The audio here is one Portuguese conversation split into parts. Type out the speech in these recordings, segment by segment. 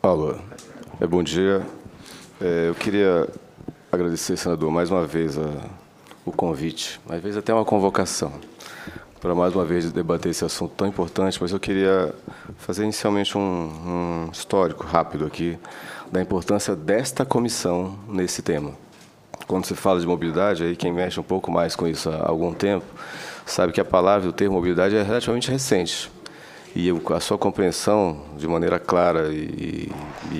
Alô, bom dia. Eu queria agradecer, senador, mais uma vez o convite, às vezes até uma convocação, para mais uma vez debater esse assunto tão importante, mas eu queria fazer inicialmente um histórico rápido aqui da importância desta comissão nesse tema. Quando se fala de mobilidade, aí quem mexe um pouco mais com isso há algum tempo, sabe que a palavra, o termo mobilidade é relativamente recente. E a sua compreensão, de maneira clara e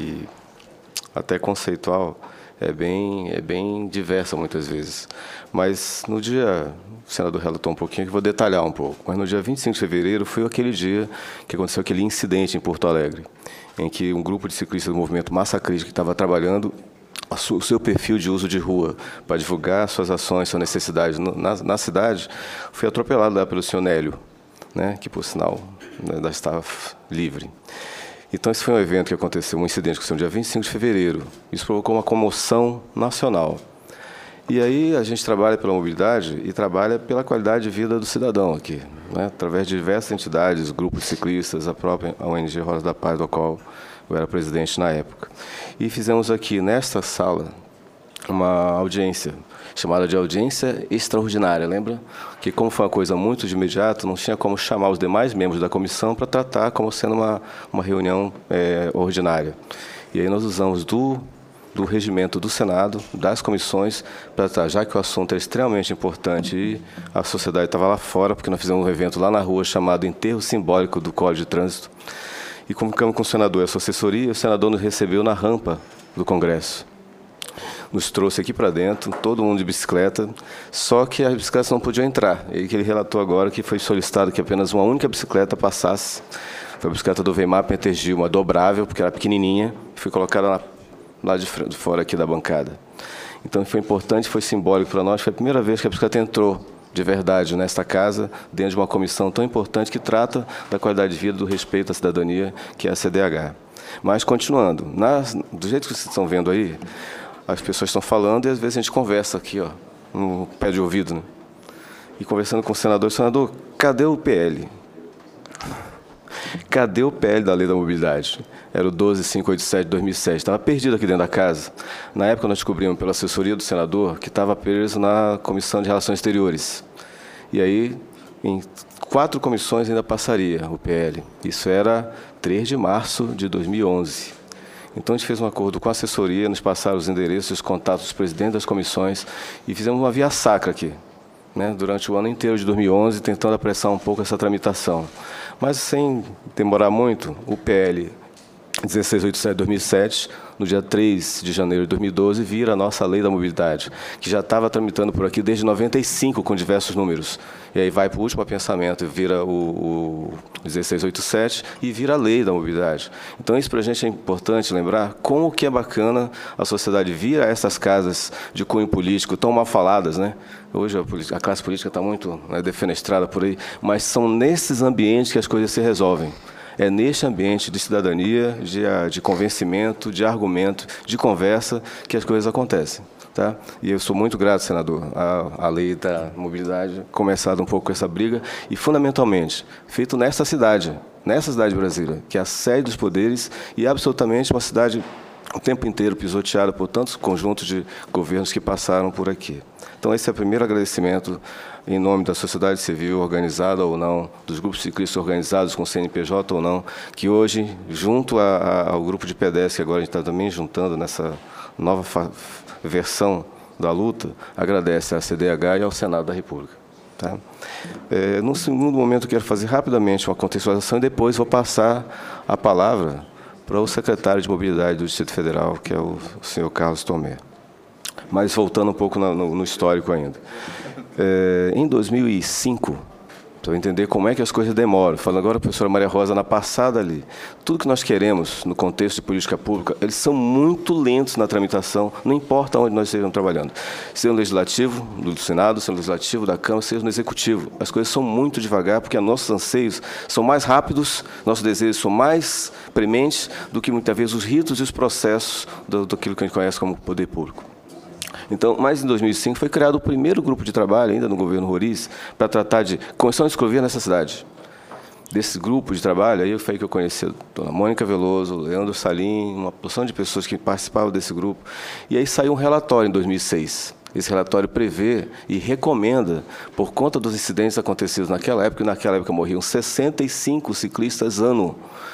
até conceitual, é bem diversa muitas vezes. Mas no dia, o senador relatou um pouquinho, que vou detalhar um pouco, mas no dia 25 de fevereiro foi aquele dia que aconteceu aquele incidente em Porto Alegre, em que um grupo de ciclistas do movimento Massa Crítica que estava trabalhando o seu perfil de uso de rua para divulgar suas ações, suas necessidades na cidade, foi atropelado lá pelo senhor Nélio, né, que, por sinal, ainda estava livre. Então, esse foi um evento que aconteceu, um incidente que aconteceu no dia 25 de fevereiro. Isso provocou uma comoção nacional. E aí a gente trabalha pela mobilidade e trabalha pela qualidade de vida do cidadão aqui, né, através de diversas entidades, grupos ciclistas, a própria ONG Rosa da Paz, do qual eu era presidente na época. E fizemos aqui, nesta sala, uma audiência, chamada de audiência extraordinária, lembra? Que como foi uma coisa muito de imediato, não tinha como chamar os demais membros da comissão para tratar como sendo uma reunião ordinária. E aí nós usamos do regimento do Senado, das comissões, para tratar, já que o assunto é extremamente importante e a sociedade estava lá fora, porque nós fizemos um evento lá na rua chamado Enterro Simbólico do Código de Trânsito, e comunicamos com o senador e a sua assessoria, o senador nos recebeu na rampa do Congresso. Nos trouxe aqui para dentro, todo mundo de bicicleta, só que as bicicletas não podiam entrar. E que ele relatou agora que foi solicitado que apenas uma única bicicleta passasse. Foi a bicicleta do Weimar Pentergil, uma dobrável, porque era pequenininha, e foi colocada lá de fora aqui da bancada. Então foi importante, foi simbólico para nós, foi a primeira vez que a bicicleta entrou de verdade nesta casa, dentro de uma comissão tão importante que trata da qualidade de vida, do respeito à cidadania, que é a CDH. Mas, continuando, do jeito que vocês estão vendo aí, as pessoas estão falando e, às vezes, a gente conversa aqui, ó, no pé de ouvido, né? E conversando com o senador, cadê o PL? Cadê o PL da Lei da Mobilidade? Era o 12587 de 2007. Estava perdido aqui dentro da casa. Na época, nós descobrimos, pela assessoria do senador, que estava preso na Comissão de Relações Exteriores. E aí, em 4 comissões ainda passaria o PL. Isso era 3 de março de 2011. Então, a gente fez um acordo com a assessoria, nos passaram os endereços e os contatos dos presidentes das comissões e fizemos uma via sacra aqui, né, durante o ano inteiro de 2011, tentando apressar um pouco essa tramitação. Mas, sem demorar muito, o PL 1687 de 2007, no dia 3 de janeiro de 2012, vira a nossa Lei da Mobilidade, que já estava tramitando por aqui desde 95, com diversos números. E aí vai para o último pensamento, vira o 1687 e vira a Lei da Mobilidade. Então, isso para a gente é importante lembrar como que é bacana a sociedade vir a essas casas de cunho político, tão mal faladas, né? Hoje a classe política está muito, né, defenestrada por aí, mas são nesses ambientes que as coisas se resolvem. É neste ambiente de cidadania, de convencimento, de argumento, de conversa, que as coisas acontecem. Tá? E eu sou muito grato, senador, à Lei da Mobilidade, começado um pouco com essa briga, e, fundamentalmente, feito nessa cidade de Brasília, que é a sede dos poderes e absolutamente uma cidade o tempo inteiro pisoteada por tantos conjuntos de governos que passaram por aqui. Então, esse é o primeiro agradecimento em nome da sociedade civil, organizada ou não, dos grupos ciclistas organizados com CNPJ ou não, que hoje, junto ao grupo de pedestres, que agora a gente está também juntando nessa nova versão da luta, agradece à CDH e ao Senado da República. Tá? No segundo momento, eu quero fazer rapidamente uma contextualização e depois vou passar a palavra para o secretário de Mobilidade do Distrito Federal, que é o senhor Carlos Tomé. Mas voltando um pouco no histórico ainda. Em 2005, para entender como é que as coisas demoram, falando agora a professora Maria Rosa na passada ali, tudo que nós queremos no contexto de política pública, eles são muito lentos na tramitação, não importa onde nós estejamos trabalhando. Seja no Legislativo, do Senado, seja no Legislativo, da Câmara, seja no Executivo. As coisas são muito devagar, porque nossos anseios são mais rápidos, nossos desejos são mais prementes do que, muitas vezes, os ritos e os processos daquilo que a gente conhece como poder público. Então, mas em 2005 foi criado o primeiro grupo de trabalho, ainda no governo Roriz, para tratar de condições de ciclovia nessa cidade. desse grupo de trabalho, aí foi que eu conheci a dona Mônica Veloso, Leandro Salim, uma porção de pessoas que participavam desse grupo. E aí saiu um relatório em 2006. Esse relatório prevê e recomenda, por conta dos incidentes acontecidos naquela época morriam 65 ciclistas ano.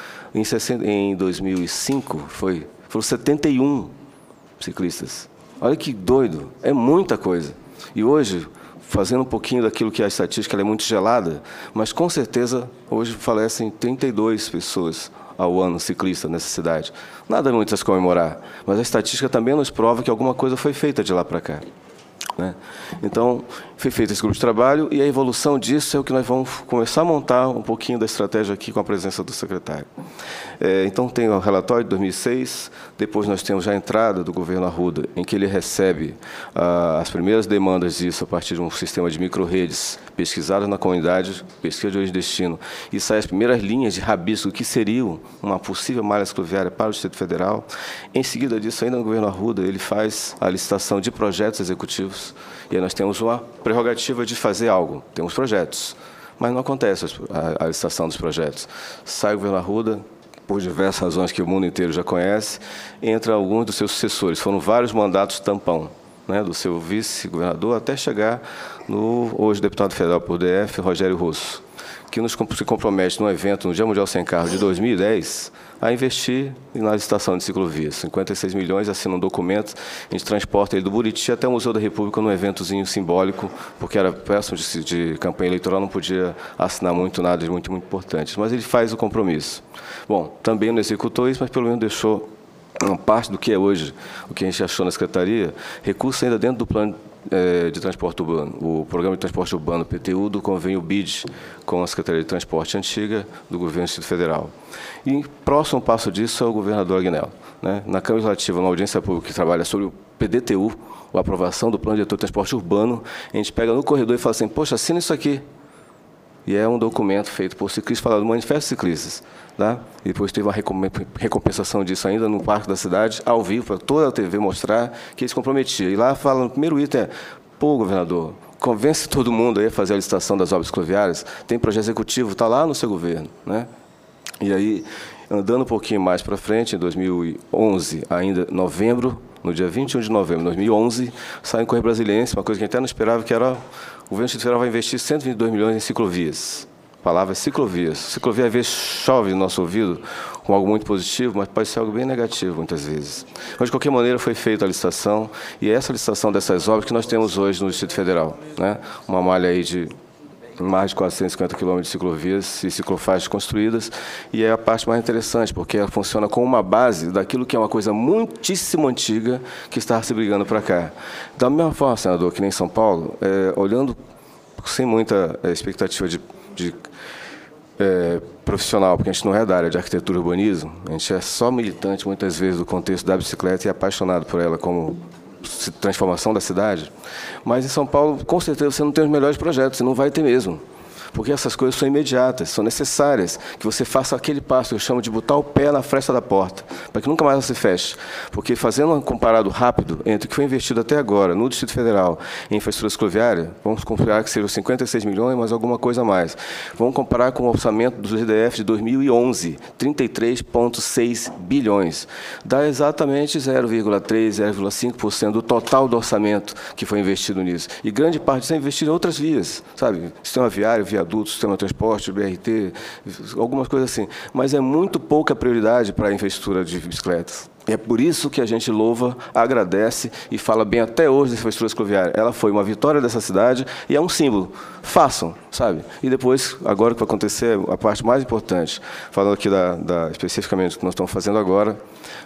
Em 2005, foram 71 ciclistas. Olha que doido, é muita coisa. E hoje, fazendo um pouquinho daquilo que a estatística ela é muito gelada, mas com certeza hoje falecem 32 pessoas ao ano ciclistas nessa cidade. Nada muito a se comemorar, mas a estatística também nos prova que alguma coisa foi feita de lá para cá, né? Então, foi feito esse grupo de trabalho e a evolução disso é o que nós vamos começar a montar um pouquinho da estratégia aqui com a presença do secretário. Então, tem o relatório de 2006, depois nós temos já a entrada do governo Arruda, em que ele recebe as primeiras demandas disso a partir de um sistema de micro-redes pesquisadas na comunidade, pesquisa de origem e destino, e sai as primeiras linhas de rabisco que seriam uma possível malha cicloviária para o Distrito Federal. Em seguida disso, ainda no governo Arruda, ele faz a licitação de projetos executivos, e aí nós temos uma prerrogativa de fazer algo. Temos projetos, mas não acontece a licitação dos projetos. Sai o governo Arruda, por diversas razões que o mundo inteiro já conhece, entra alguns dos seus sucessores. Foram vários mandatos tampão, né, do seu vice-governador, até chegar no hoje deputado federal por DF, Rogério Rosso, que se compromete num evento, no Dia Mundial Sem Carro de 2010, a investir na licitação de ciclovias. 56 milhões, assina um documento, a gente transporta ele do Buriti até o Museu da República num eventozinho simbólico, porque era péssimo de campanha eleitoral, não podia assinar nada de muito importante. Mas ele faz o compromisso. Bom, também não executou isso, mas pelo menos deixou uma parte do que é hoje, o que a gente achou na Secretaria, recurso ainda dentro do plano de transporte urbano, o Programa de Transporte Urbano, PTU, do convênio BID, com a Secretaria de Transporte antiga do Governo do Distrito Federal. E próximo passo disso é o governador Agnello, né? Na Câmara Legislativa, uma audiência pública que trabalha sobre o PDTU, a aprovação do Plano Diretor de Transporte Urbano, a gente pega no corredor e fala assim, poxa, assina isso aqui. E é um documento feito por ciclistas, falado do Manifesto Ciclistas. Tá? E depois teve uma recompensação disso ainda no Parque da Cidade, ao vivo, para toda a TV mostrar que ele se comprometia. E lá fala, no primeiro item, pô, governador, convence todo mundo aí a fazer a licitação das obras cicloviárias, tem projeto executivo, está lá no seu governo, né? E aí, andando um pouquinho mais para frente, em 2011, ainda novembro, no dia 21 de novembro de 2011, sai em Correio Brasiliense, uma coisa que a gente até não esperava, que era o governo do Distrito Federal vai investir 122 milhões em ciclovias. A palavra é ciclovias. Ciclovia, às vezes, chove no nosso ouvido com algo muito positivo, mas pode ser algo bem negativo, muitas vezes. Mas, de qualquer maneira, foi feita a licitação, e é essa licitação dessas obras que nós temos hoje no Distrito Federal, né? Uma malha aí de mais de 450 quilômetros de ciclovias e ciclofaixas construídas, e é a parte mais interessante, porque ela funciona como uma base daquilo que é uma coisa muitíssimo antiga que está se brigando para cá. Da mesma forma, senador, que nem em São Paulo, olhando sem muita expectativa de profissional, porque a gente não é da área de arquitetura e urbanismo, a gente é só militante, muitas vezes, do contexto da bicicleta e apaixonado por ela como transformação da cidade. Mas em São Paulo, com certeza, você não tem os melhores projetos, você não vai ter mesmo. Porque essas coisas são imediatas, são necessárias, que você faça aquele passo que eu chamo de botar o pé na fresta da porta, para que nunca mais ela se feche. Porque fazendo um comparado rápido entre o que foi investido até agora no Distrito Federal em infraestrutura cicloviária, vamos comparar que sejam 56 milhões, mas alguma coisa a mais. Vamos comparar com o orçamento do GDF de 2011, 33,6 bilhões. Dá exatamente 0,3%, 0,5% do total do orçamento que foi investido nisso. E grande parte disso é investido em outras vias, sabe? Sistema viário, viaduto, sistema de transporte, BRT, algumas coisas assim. Mas é muito pouca prioridade para a infraestrutura de bicicletas. E é por isso que a gente louva, agradece e fala bem até hoje dessa infraestrutura cicloviária. Ela foi uma vitória dessa cidade e é um símbolo. Façam, sabe? E depois, agora o que vai acontecer, a parte mais importante, falando aqui especificamente do que nós estamos fazendo agora,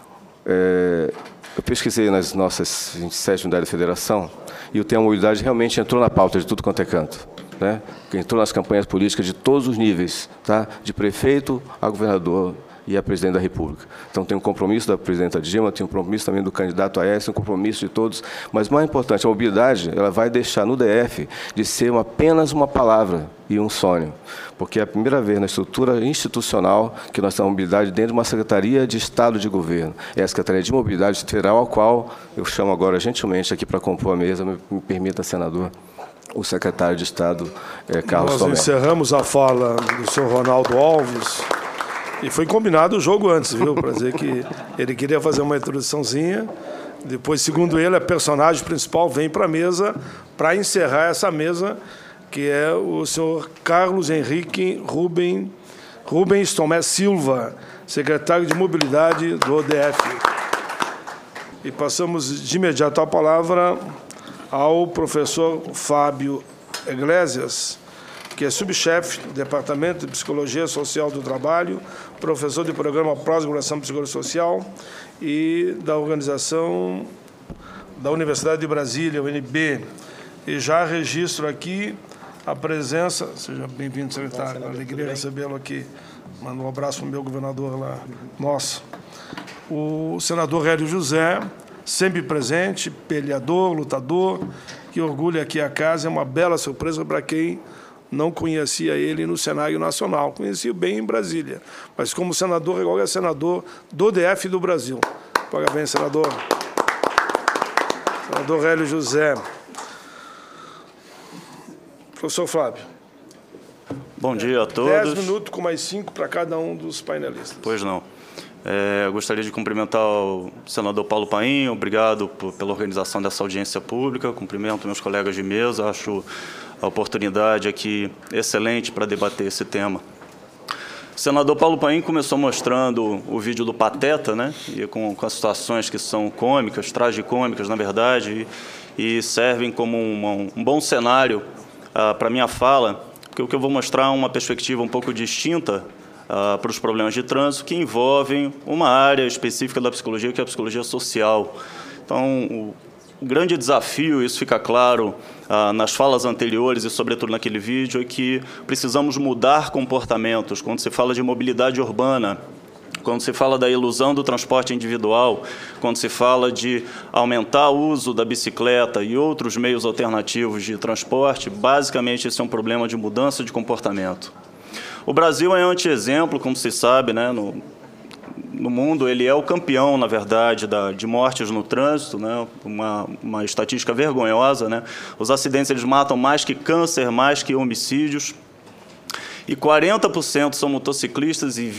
eu pesquisei nas nossas 27 unidades da federação e o tema mobilidade realmente entrou na pauta de tudo quanto é canto, né? Entrou nas campanhas políticas de todos os níveis, tá? De prefeito a governador e a presidente da República. Então, tem um compromisso da presidenta Dilma, tem um compromisso também do candidato Aécio, um compromisso de todos. Mas, mais importante, a mobilidade ela vai deixar no DF de ser apenas uma palavra e um sonho. Porque é a primeira vez na estrutura institucional que nós temos mobilidade dentro de uma Secretaria de Estado de Governo. É a Secretaria de Mobilidade Federal, a qual eu chamo agora gentilmente aqui para compor a mesa, me permita, senador, o secretário de Estado, Carlos Tomé. Nós encerramos a fala do senhor Ronaldo Alves e foi combinado o jogo antes, viu? Para dizer que ele queria fazer uma introduçãozinha. Depois, segundo ele, a personagem principal vem para a mesa para encerrar essa mesa, que é o senhor Carlos Henrique Rubens Tomé Silva, secretário de Mobilidade do ODF. E passamos de imediato a palavra ao professor Fábio Iglesias, que é subchefe do Departamento de Psicologia Social do Trabalho, professor do programa Pós-Graduação em Psicologia Social e da organização da Universidade de Brasília, UNB. E já registro aqui a presença... Seja bem-vindo, secretário. Alegria recebê-lo aqui. Mando um abraço para o meu governador lá. Nossa. O senador Hélio José, sempre presente, peleador, lutador, que orgulha aqui a casa. É uma bela surpresa para quem não conhecia ele no cenário nacional. Conhecia bem em Brasília, mas como senador, agora é senador do DF do Brasil. Parabéns, senador. Senador Hélio José. Professor Flávio. Bom dia a todos. 10 minutos com mais 5 para cada um dos painelistas. Pois não. Gostaria de cumprimentar o senador Paulo Paim, obrigado pela organização dessa audiência pública, cumprimento meus colegas de mesa, acho a oportunidade aqui excelente para debater esse tema. O senador Paulo Paim começou mostrando o vídeo do Pateta, né, e com as situações que são cômicas, tragicômicas, na verdade, e servem como um bom cenário para a minha fala, porque o que eu vou mostrar é uma perspectiva um pouco distinta para os problemas de trânsito, que envolvem uma área específica da psicologia, que é a psicologia social. Então, o grande desafio, isso fica claro nas falas anteriores e, sobretudo, naquele vídeo, é que precisamos mudar comportamentos. Quando se fala de mobilidade urbana, quando se fala da ilusão do transporte individual, quando se fala de aumentar o uso da bicicleta e outros meios alternativos de transporte, basicamente esse é um problema de mudança de comportamento. O Brasil é anti-exemplo, como se sabe, né, no mundo. Ele é o campeão, na verdade, de mortes no trânsito, né, uma estatística vergonhosa, né? Os acidentes eles matam mais que câncer, mais que homicídios. E 40% são motociclistas e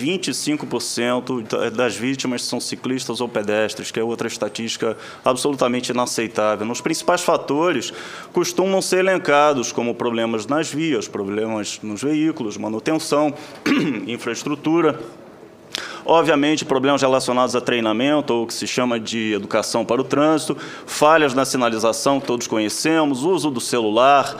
25% das vítimas são ciclistas ou pedestres, que é outra estatística absolutamente inaceitável. Os principais fatores costumam ser elencados como problemas nas vias, problemas nos veículos, manutenção, infraestrutura. Obviamente, problemas relacionados a treinamento, ou o que se chama de educação para o trânsito, falhas na sinalização, que todos conhecemos, uso do celular,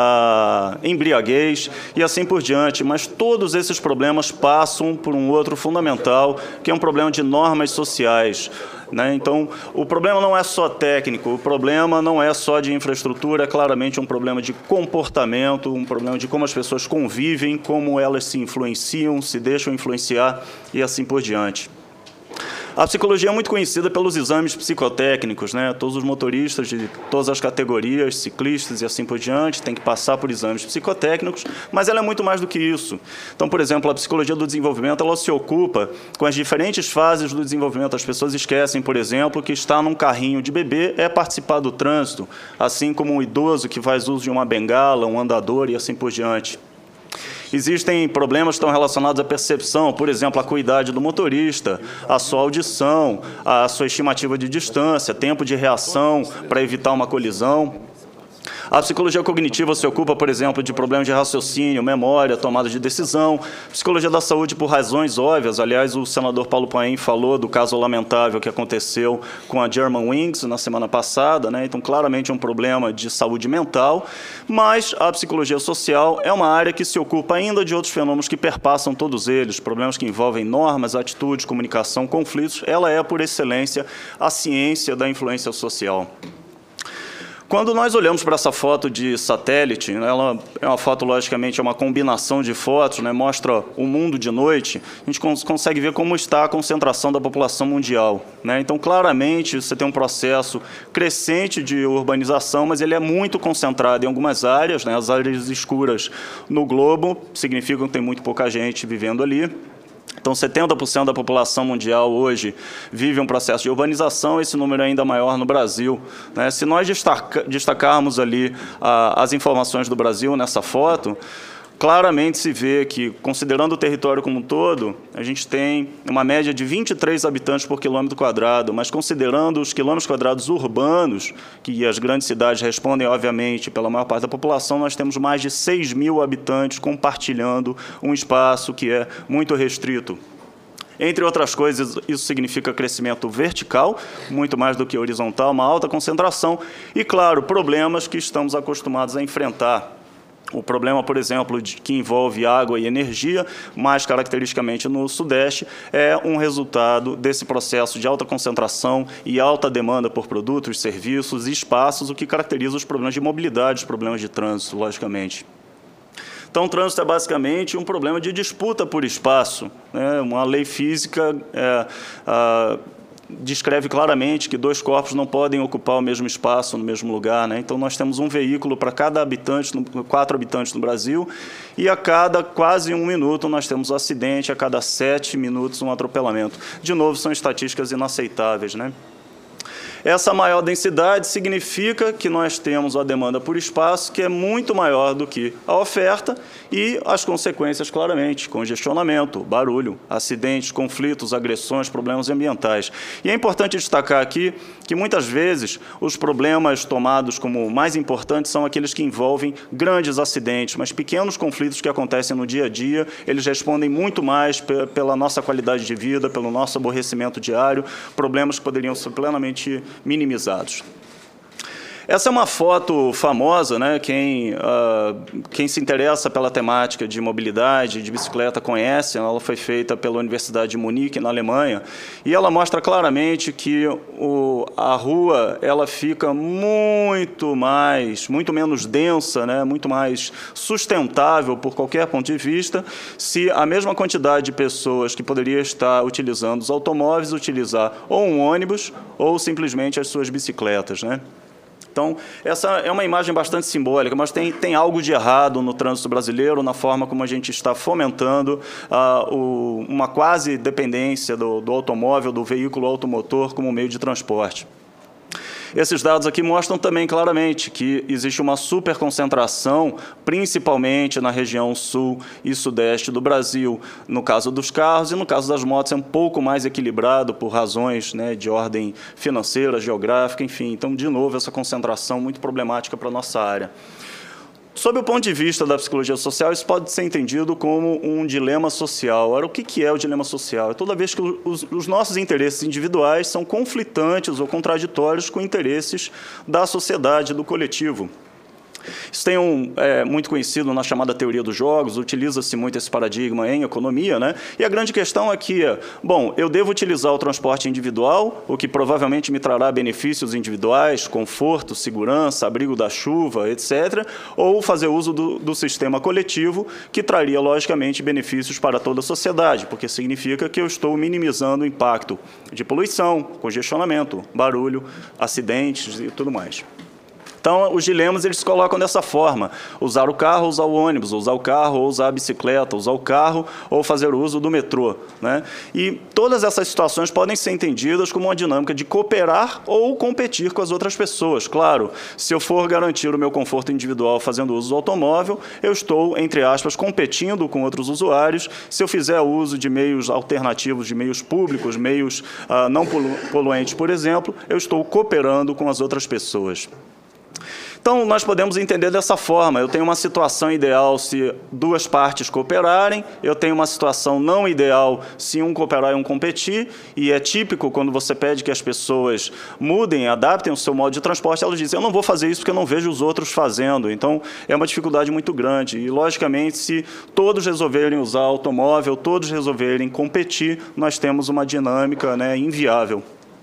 embriaguez e assim por diante. Mas todos esses problemas passam por um outro fundamental, que é um problema de normas sociais, né? Então, o problema não é só técnico, o problema não é só de infraestrutura, é claramente um problema de comportamento, um problema de como as pessoas convivem, como elas se influenciam, se deixam influenciar e assim por diante. A psicologia é muito conhecida pelos exames psicotécnicos, né? Todos os motoristas de todas as categorias, ciclistas e assim por diante, têm que passar por exames psicotécnicos, mas ela é muito mais do que isso. Então, por exemplo, a psicologia do desenvolvimento, ela se ocupa com as diferentes fases do desenvolvimento. As pessoas esquecem, por exemplo, que estar num carrinho de bebê é participar do trânsito, assim como um idoso que faz uso de uma bengala, um andador e assim por diante. Existem problemas que estão relacionados à percepção, por exemplo, a acuidade do motorista, a sua audição, a sua estimativa de distância, tempo de reação para evitar uma colisão. A psicologia cognitiva se ocupa, por exemplo, de problemas de raciocínio, memória, tomada de decisão. Psicologia da saúde por razões óbvias. Aliás, o senador Paulo Paim falou do caso lamentável que aconteceu com a Germanwings na semana passada, né? Então, claramente é um problema de saúde mental. Mas a psicologia social é uma área que se ocupa ainda de outros fenômenos que perpassam todos eles, problemas que envolvem normas, atitudes, comunicação, conflitos. Ela é, por excelência, a ciência da influência social. Quando nós olhamos para essa foto de satélite, ela é uma foto, logicamente, é uma combinação de fotos, né, mostra o mundo de noite, a gente consegue ver como está a concentração da população mundial, né? Então, claramente, você tem um processo crescente de urbanização, mas ele é muito concentrado em algumas áreas, né? As áreas escuras no globo significam que tem muito pouca gente vivendo ali. Então, 70% da população mundial hoje vive um processo de urbanização, esse número é ainda maior no Brasil, né? Se nós destacarmos ali as informações do Brasil nessa foto, claramente se vê que, considerando o território como um todo, a gente tem uma média de 23 habitantes por quilômetro quadrado, mas considerando os quilômetros quadrados urbanos, que as grandes cidades respondem, obviamente, pela maior parte da população, nós temos mais de 6.000 habitantes compartilhando um espaço que é muito restrito. Entre outras coisas, isso significa crescimento vertical, muito mais do que horizontal, uma alta concentração e, claro, problemas que estamos acostumados a enfrentar. O problema, por exemplo, que envolve água e energia, mais caracteristicamente no Sudeste, é um resultado desse processo de alta concentração e alta demanda por produtos, serviços e espaços, o que caracteriza os problemas de mobilidade, os problemas de trânsito, logicamente. Então, o trânsito é basicamente um problema de disputa por espaço, né? Uma lei física descreve claramente que dois corpos não podem ocupar o mesmo espaço no mesmo lugar, né? Então, nós temos um veículo para cada habitante, 4 habitantes no Brasil, e a cada quase 1 minuto nós temos um acidente, a cada 7 minutos um atropelamento. De novo, são estatísticas inaceitáveis, né? Essa maior densidade significa que nós temos a demanda por espaço que é muito maior do que a oferta e as consequências, claramente, congestionamento, barulho, acidentes, conflitos, agressões, problemas ambientais. E é importante destacar aqui que, muitas vezes, os problemas tomados como mais importantes são aqueles que envolvem grandes acidentes, mas pequenos conflitos que acontecem no dia a dia, eles respondem muito mais pela nossa qualidade de vida, pelo nosso aborrecimento diário, problemas que poderiam ser plenamente minimizados. Essa é uma foto famosa, né? Quem se interessa pela temática de mobilidade, de bicicleta, conhece. Ela foi feita pela Universidade de Munique, na Alemanha, e ela mostra claramente que a rua ela fica muito menos densa, né? Muito mais sustentável por qualquer ponto de vista, se a mesma quantidade de pessoas que poderia estar utilizando os automóveis utilizar ou um ônibus ou simplesmente as suas bicicletas, né? Então, essa é uma imagem bastante simbólica, mas tem algo de errado no trânsito brasileiro, na forma como a gente está fomentando uma quase dependência do automóvel, do veículo automotor como meio de transporte. Esses dados aqui mostram também claramente que existe uma superconcentração, principalmente na região sul e sudeste do Brasil, no caso dos carros, e no caso das motos é um pouco mais equilibrado por razões, né, de ordem financeira, geográfica, enfim. Então, de novo, essa concentração muito problemática para a nossa área. Sob o ponto de vista da psicologia social, isso pode ser entendido como um dilema social. Ora, o que é o dilema social? É toda vez que os nossos interesses individuais são conflitantes ou contraditórios com interesses da sociedade, do coletivo. Isso tem muito conhecido na chamada teoria dos jogos, utiliza-se muito esse paradigma em economia, né? E a grande questão é que, bom, eu devo utilizar o transporte individual, o que provavelmente me trará benefícios individuais, conforto, segurança, abrigo da chuva, etc., ou fazer uso do sistema coletivo, que traria, logicamente, benefícios para toda a sociedade, porque significa que eu estou minimizando o impacto de poluição, congestionamento, barulho, acidentes e tudo mais. Então, os dilemas eles se colocam dessa forma: usar o carro ou usar o ônibus, usar o carro ou usar a bicicleta, usar o carro ou fazer uso do metrô, né? E todas essas situações podem ser entendidas como uma dinâmica de cooperar ou competir com as outras pessoas. Claro, se eu for garantir o meu conforto individual fazendo uso do automóvel, eu estou, entre aspas, competindo com outros usuários. Se eu fizer uso de meios alternativos, de meios públicos, meios não poluentes, por exemplo, eu estou cooperando com as outras pessoas. Então, nós podemos entender dessa forma: eu tenho uma situação ideal se duas partes cooperarem, eu tenho uma situação não ideal se um cooperar e um competir, e é típico quando você pede que as pessoas mudem, adaptem o seu modo de transporte, elas dizem: eu não vou fazer isso porque eu não vejo os outros fazendo. Então, é uma dificuldade muito grande. E, logicamente, se todos resolverem usar automóvel, todos resolverem competir, nós temos uma dinâmica, né, inviável.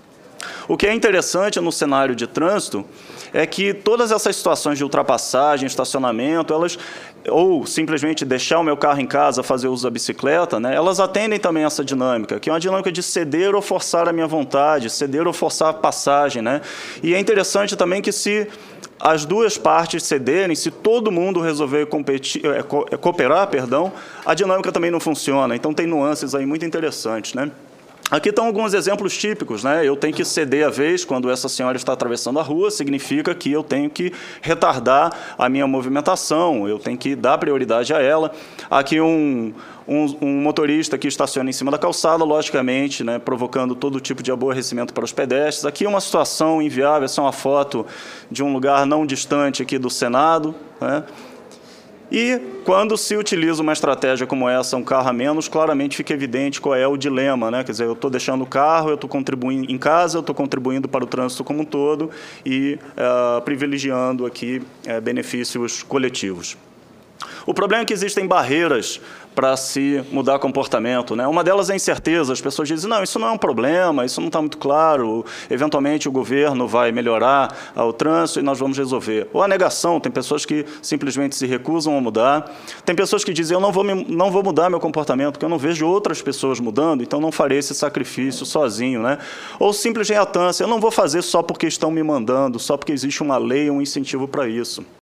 O que é interessante no cenário de trânsito é que todas essas situações de ultrapassagem, estacionamento, ou simplesmente deixar o meu carro em casa, fazer uso da bicicleta, né, elas atendem também essa dinâmica, que é uma dinâmica de ceder ou forçar a minha vontade, ceder ou forçar a passagem, né? E é interessante também que se as duas partes cederem, se todo mundo resolver cooperar, a dinâmica também não funciona. Então, tem nuances aí muito interessantes, né? Aqui estão alguns exemplos típicos, né? Eu tenho que ceder a vez quando essa senhora está atravessando a rua, significa que eu tenho que retardar a minha movimentação, eu tenho que dar prioridade a ela. Aqui um motorista que estaciona em cima da calçada, logicamente, né, provocando todo tipo de aborrecimento para os pedestres. Aqui uma situação inviável, essa é uma foto de um lugar não distante aqui do Senado, né? E quando se utiliza uma estratégia como essa, um carro a menos, claramente fica evidente qual é o dilema, né? Quer dizer, eu estou deixando o carro, eu estou contribuindo em casa, eu estou contribuindo para o trânsito como um todo e privilegiando aqui benefícios coletivos. O problema é que existem barreiras para se mudar comportamento, né? Uma delas é a incerteza. As pessoas dizem, não, isso não é um problema, isso não está muito claro, eventualmente o governo vai melhorar o trânsito e nós vamos resolver. Ou a negação, tem pessoas que simplesmente se recusam a mudar. Tem pessoas que dizem, eu não vou mudar meu comportamento, porque eu não vejo outras pessoas mudando, então não farei esse sacrifício sozinho, né? Ou simples reatância, eu não vou fazer só porque estão me mandando, só porque existe uma lei, um incentivo para isso.